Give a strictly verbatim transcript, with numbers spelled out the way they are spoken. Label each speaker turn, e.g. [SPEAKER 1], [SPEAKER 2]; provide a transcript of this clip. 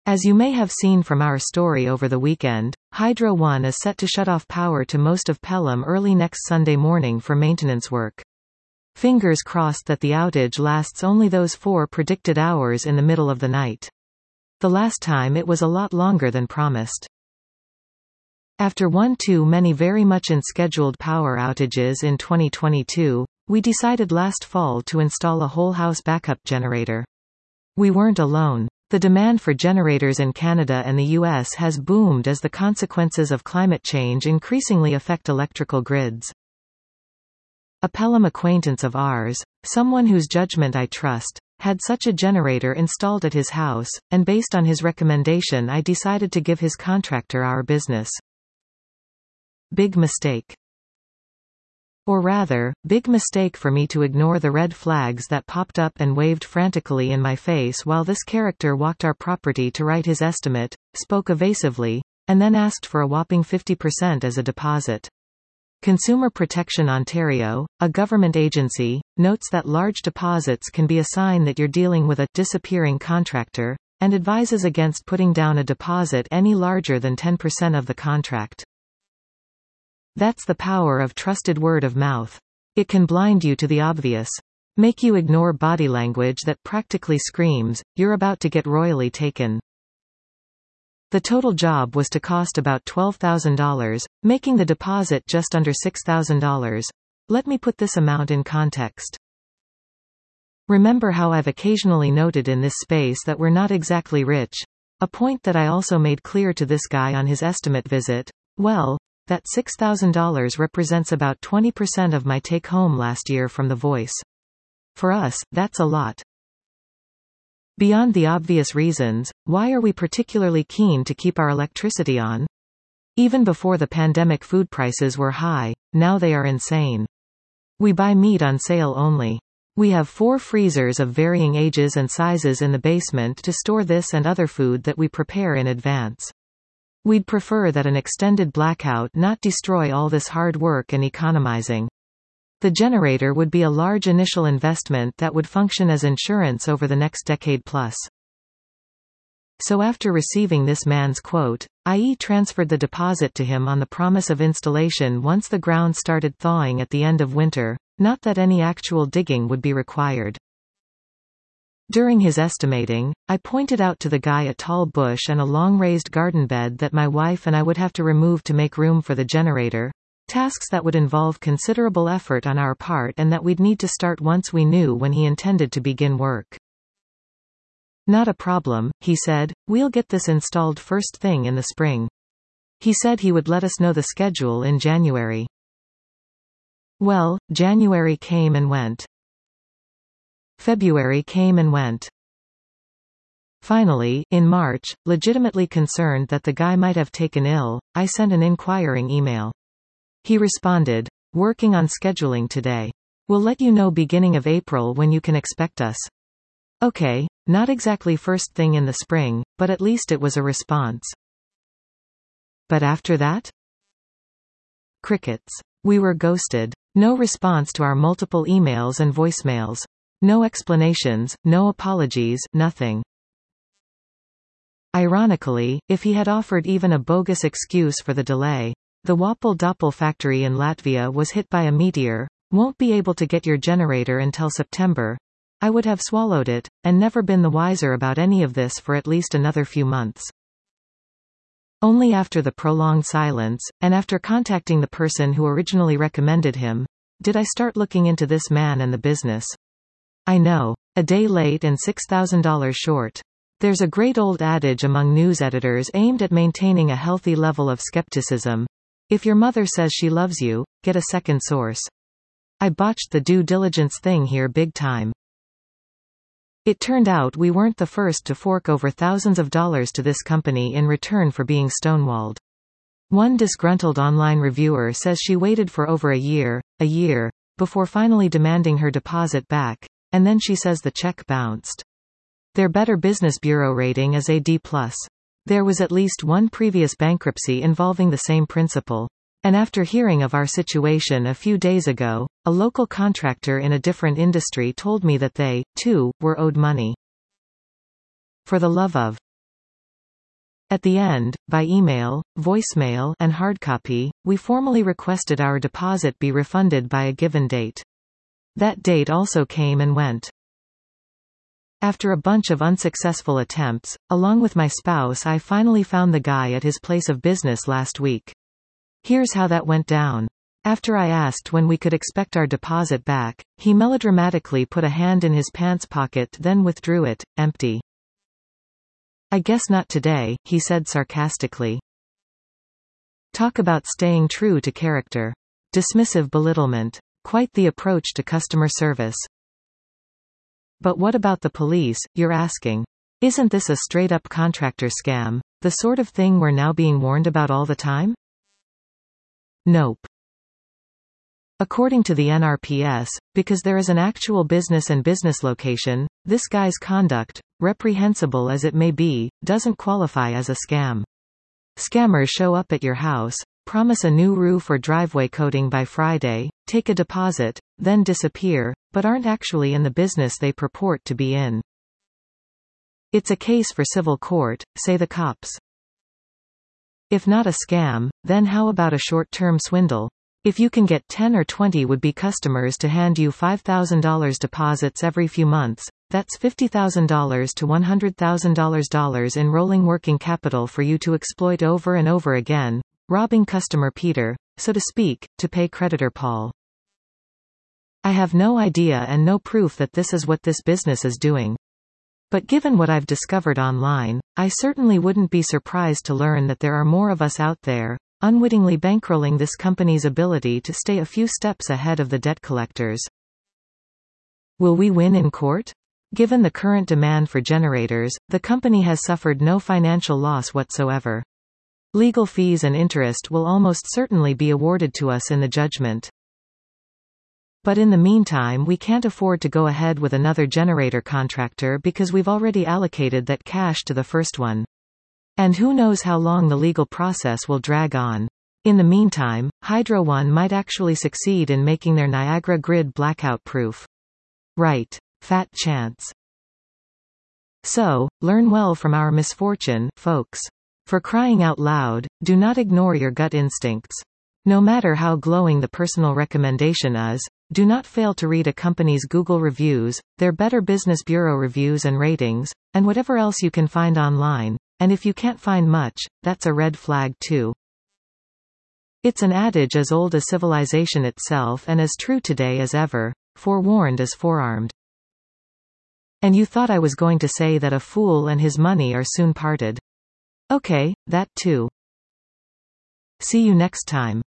[SPEAKER 1] As you may have seen from our story over the weekend, Hydro One is set to shut off power to most of Pelham early next Sunday morning for maintenance work. Fingers crossed that the outage lasts only those four predicted hours in the middle of the night. The last time it was a lot longer than promised. After one too many very much unscheduled power outages in twenty twenty-two, we decided last fall to install a whole house backup generator. We weren't alone. The demand for generators in Canada and the U S has boomed as the consequences of climate change increasingly affect electrical grids. A Pelham acquaintance of ours, someone whose judgment I trust, had such a generator installed at his house, and based on his recommendation I decided to give his contractor our business. Big mistake. Or rather, big mistake for me to ignore the red flags that popped up and waved frantically in my face while this character walked our property to write his estimate, spoke evasively, and then asked for a whopping fifty percent as a deposit. Consumer Protection Ontario, a government agency, notes that large deposits can be a sign that you're dealing with a disappearing contractor, and advises against putting down a deposit any larger than ten percent of the contract. That's the power of trusted word of mouth. It can blind you to the obvious. Make you ignore body language that practically screams, you're about to get royally taken. The total job was to cost about twelve thousand dollars, making the deposit just under six thousand dollars. Let me put this amount in context. Remember how I've occasionally noted in this space that we're not exactly rich? A point that I also made clear to this guy on his estimate visit. Well, that six thousand dollars represents about twenty percent of my take-home last year from The Voice. For us, that's a lot. Beyond the obvious reasons, why are we particularly keen to keep our electricity on? Even before the pandemic, food prices were high, now they are insane. We buy meat on sale only. We have four freezers of varying ages and sizes in the basement to store this and other food that we prepare in advance. We'd prefer that an extended blackout not destroy all this hard work and economizing. The generator would be a large initial investment that would function as insurance over the next decade plus. So after receiving this man's quote, I transferred the deposit to him on the promise of installation once the ground started thawing at the end of winter, not that any actual digging would be required. During his estimating, I pointed out to the guy a tall bush and a long raised garden bed that my wife and I would have to remove to make room for the generator, tasks that would involve considerable effort on our part and that we'd need to start once we knew when he intended to begin work. Not a problem, he said, we'll get this installed first thing in the spring. He said he would let us know the schedule in January. Well, January came and went. February came and went. Finally, in March, legitimately concerned that the guy might have taken ill, I sent an inquiring email. He responded, working on scheduling today. We'll let you know beginning of April when you can expect us. Okay, not exactly first thing in the spring, but at least it was a response. But after that? Crickets. We were ghosted. No response to our multiple emails and voicemails. No explanations, no apologies, nothing. Ironically, if he had offered even a bogus excuse for the delay, the Wapol Doppel factory in Latvia was hit by a meteor, won't be able to get your generator until September, I would have swallowed it, and never been the wiser about any of this for at least another few months. Only after the prolonged silence, and after contacting the person who originally recommended him, did I start looking into this man and the business. I know. A day late and six thousand dollars short. There's a great old adage among news editors aimed at maintaining a healthy level of skepticism. If your mother says she loves you, get a second source. I botched the due diligence thing here big time. It turned out we weren't the first to fork over thousands of dollars to this company in return for being stonewalled. One disgruntled online reviewer says she waited for over a year, a year, before finally demanding her deposit back, and then she says the check bounced. Their Better Business Bureau rating is a D plus. There was at least one previous bankruptcy involving the same principle. And after hearing of our situation a few days ago, a local contractor in a different industry told me that they, too, were owed money. For the love of At the end, by email, voicemail, and hard copy, we formally requested our deposit be refunded by a given date. That date also came and went. After a bunch of unsuccessful attempts, along with my spouse, I finally found the guy at his place of business last week. Here's how that went down. After I asked when we could expect our deposit back, he melodramatically put a hand in his pants pocket, then withdrew it, empty. "I guess not today," he said sarcastically. Talk about staying true to character. Dismissive belittlement. Quite the approach to customer service. But what about the police, you're asking? Isn't this a straight-up contractor scam? The sort of thing we're now being warned about all the time? Nope. According to the N R P S, because there is an actual business and business location, this guy's conduct, reprehensible as it may be, doesn't qualify as a scam. Scammers show up at your house, promise a new roof or driveway coating by Friday, take a deposit, then disappear, but aren't actually in the business they purport to be in. It's a case for civil court, say the cops. If not a scam, then how about a short-term swindle? If you can get ten or twenty would-be customers to hand you five thousand dollars deposits every few months, that's fifty thousand dollars to one hundred thousand dollars in rolling working capital for you to exploit over and over again, robbing customer Peter, so to speak, to pay creditor Paul. I have no idea and no proof that this is what this business is doing. But given what I've discovered online, I certainly wouldn't be surprised to learn that there are more of us out there, unwittingly bankrolling this company's ability to stay a few steps ahead of the debt collectors. Will we win in court? Given the current demand for generators, the company has suffered no financial loss whatsoever. Legal fees and interest will almost certainly be awarded to us in the judgment. But in the meantime, we can't afford to go ahead with another generator contractor because we've already allocated that cash to the first one. And who knows how long the legal process will drag on. In the meantime, Hydro One might actually succeed in making their Niagara grid blackout-proof. Right. Fat chance. So, learn well from our misfortune, folks. For crying out loud, do not ignore your gut instincts. No matter how glowing the personal recommendation is, do not fail to read a company's Google reviews, their Better Business Bureau reviews and ratings, and whatever else you can find online. And if you can't find much, that's a red flag too. It's an adage as old as civilization itself and as true today as ever, forewarned is forearmed. And you thought I was going to say that a fool and his money are soon parted. Okay, that too. See you next time.